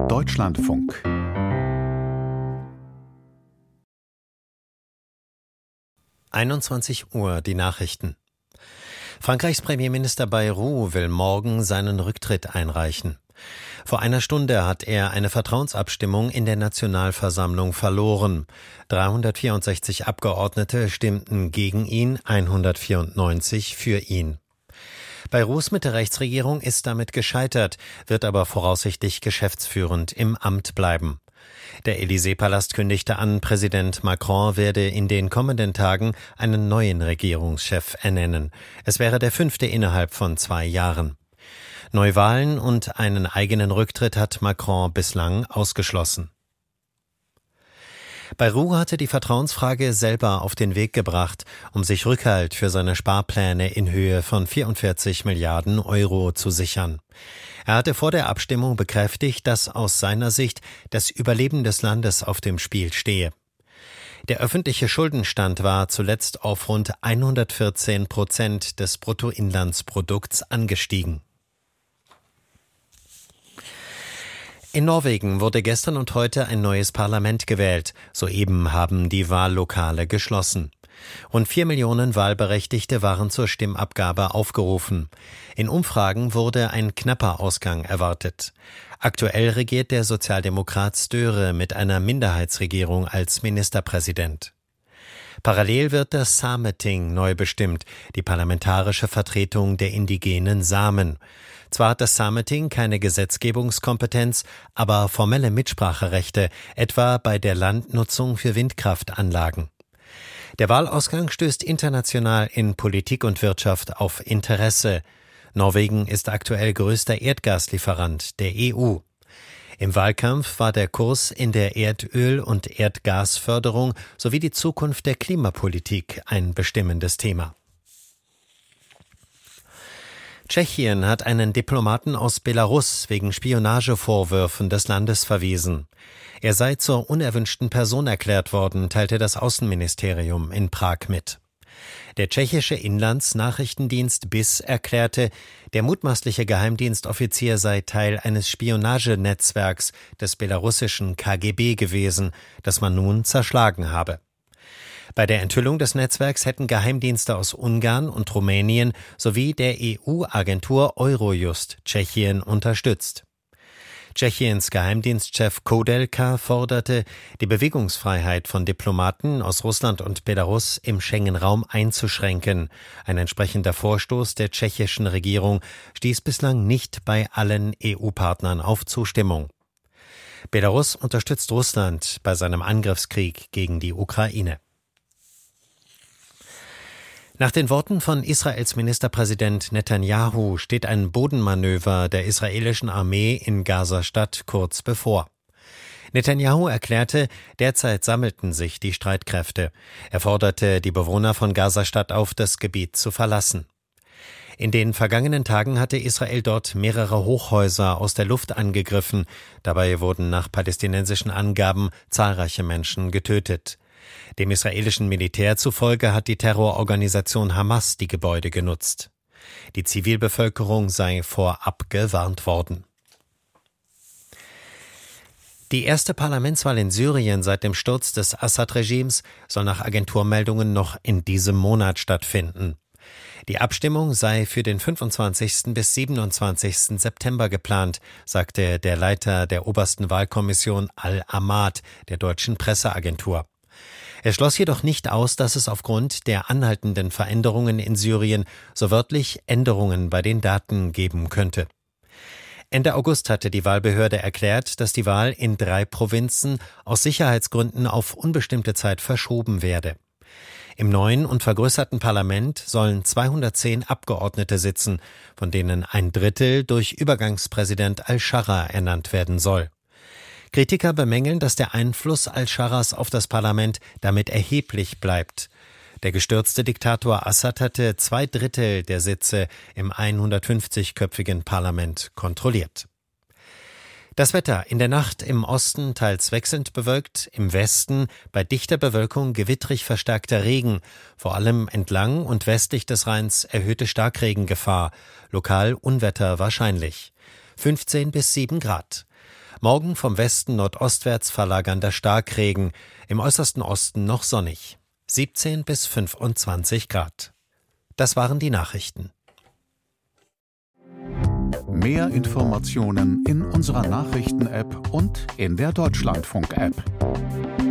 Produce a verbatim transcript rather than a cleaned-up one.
Deutschlandfunk. einundzwanzig Uhr, die Nachrichten. Frankreichs Premierminister Bayrou will morgen seinen Rücktritt einreichen. Vor einer Stunde hat er eine Vertrauensabstimmung in der Nationalversammlung verloren. dreihundertvierundsechzig Abgeordnete stimmten gegen ihn, hundertvierundneunzig für ihn. Bayrous Mitte-Rechts-Regierung ist damit gescheitert, wird aber voraussichtlich geschäftsführend im Amt bleiben. Der Élysée-Palast kündigte an, Präsident Macron werde in den kommenden Tagen einen neuen Regierungschef ernennen. Es wäre der fünfte innerhalb von zwei Jahren. Neuwahlen und einen eigenen Rücktritt hat Macron bislang ausgeschlossen. Bayrou hatte die Vertrauensfrage selber auf den Weg gebracht, um sich Rückhalt für seine Sparpläne in Höhe von vierundvierzig Milliarden Euro zu sichern. Er hatte vor der Abstimmung bekräftigt, dass aus seiner Sicht das Überleben des Landes auf dem Spiel stehe. Der öffentliche Schuldenstand war zuletzt auf rund hundertvierzehn Prozent des Bruttoinlandsprodukts angestiegen. In Norwegen wurde gestern und heute ein neues Parlament gewählt. Soeben haben die Wahllokale geschlossen. Rund vier Millionen Wahlberechtigte waren zur Stimmabgabe aufgerufen. In Umfragen wurde ein knapper Ausgang erwartet. Aktuell regiert der Sozialdemokrat Støre mit einer Minderheitsregierung als Ministerpräsident. Parallel wird das Sameting neu bestimmt, die parlamentarische Vertretung der indigenen Samen. Zwar hat das Sameting keine Gesetzgebungskompetenz, aber formelle Mitspracherechte, etwa bei der Landnutzung für Windkraftanlagen. Der Wahlausgang stößt international in Politik und Wirtschaft auf Interesse. Norwegen ist aktuell größter Erdgaslieferant der E U. Im Wahlkampf war der Kurs in der Erdöl- und Erdgasförderung sowie die Zukunft der Klimapolitik ein bestimmendes Thema. Tschechien hat einen Diplomaten aus Belarus wegen Spionagevorwürfen des Landes verwiesen. Er sei zur unerwünschten Person erklärt worden, teilte das Außenministerium in Prag mit. Der tschechische Inlandsnachrichtendienst B I S erklärte, der mutmaßliche Geheimdienstoffizier sei Teil eines Spionagenetzwerks des belarussischen K G B gewesen, das man nun zerschlagen habe. Bei der Enthüllung des Netzwerks hätten Geheimdienste aus Ungarn und Rumänien sowie der E U-Agentur Eurojust Tschechien unterstützt. Tschechiens Geheimdienstchef Koudelka forderte, die Bewegungsfreiheit von Diplomaten aus Russland und Belarus im Schengen-Raum einzuschränken. Ein entsprechender Vorstoß der tschechischen Regierung stieß bislang nicht bei allen E U-Partnern auf Zustimmung. Belarus unterstützt Russland bei seinem Angriffskrieg gegen die Ukraine. Nach den Worten von Israels Ministerpräsident Netanyahu steht ein Bodenmanöver der israelischen Armee in Gaza-Stadt kurz bevor. Netanyahu erklärte, derzeit sammelten sich die Streitkräfte. Er forderte die Bewohner von Gaza-Stadt auf, das Gebiet zu verlassen. In den vergangenen Tagen hatte Israel dort mehrere Hochhäuser aus der Luft angegriffen. Dabei wurden nach palästinensischen Angaben zahlreiche Menschen getötet. Dem israelischen Militär zufolge hat die Terrororganisation Hamas die Gebäude genutzt. Die Zivilbevölkerung sei vorab gewarnt worden. Die erste Parlamentswahl in Syrien seit dem Sturz des Assad-Regimes soll nach Agenturmeldungen noch in diesem Monat stattfinden. Die Abstimmung sei für den fünfundzwanzigsten bis siebenundzwanzigsten September geplant, sagte der Leiter der obersten Wahlkommission Al-Ahmad der deutschen Presseagentur. Er schloss jedoch nicht aus, dass es aufgrund der anhaltenden Veränderungen in Syrien so wörtlich Änderungen bei den Daten geben könnte. Ende August hatte die Wahlbehörde erklärt, dass die Wahl in drei Provinzen aus Sicherheitsgründen auf unbestimmte Zeit verschoben werde. Im neuen und vergrößerten Parlament sollen zweihundertzehn Abgeordnete sitzen, von denen ein Drittel durch Übergangspräsident al-Scharra ernannt werden soll. Kritiker bemängeln, dass der Einfluss al-Scharras auf das Parlament damit erheblich bleibt. Der gestürzte Diktator Assad hatte zwei Drittel der Sitze im hundertfünfzigköpfigen Parlament kontrolliert. Das Wetter: in der Nacht im Osten teils wechselnd bewölkt, im Westen bei dichter Bewölkung gewittrig verstärkter Regen, vor allem entlang und westlich des Rheins erhöhte Starkregengefahr, lokal Unwetter wahrscheinlich. fünfzehn bis sieben Grad. Morgen vom Westen nordostwärts verlagernder Starkregen, im äußersten Osten noch sonnig. siebzehn bis fünfundzwanzig Grad. Das waren die Nachrichten. Mehr Informationen in unserer Nachrichten-App und in der Deutschlandfunk-App.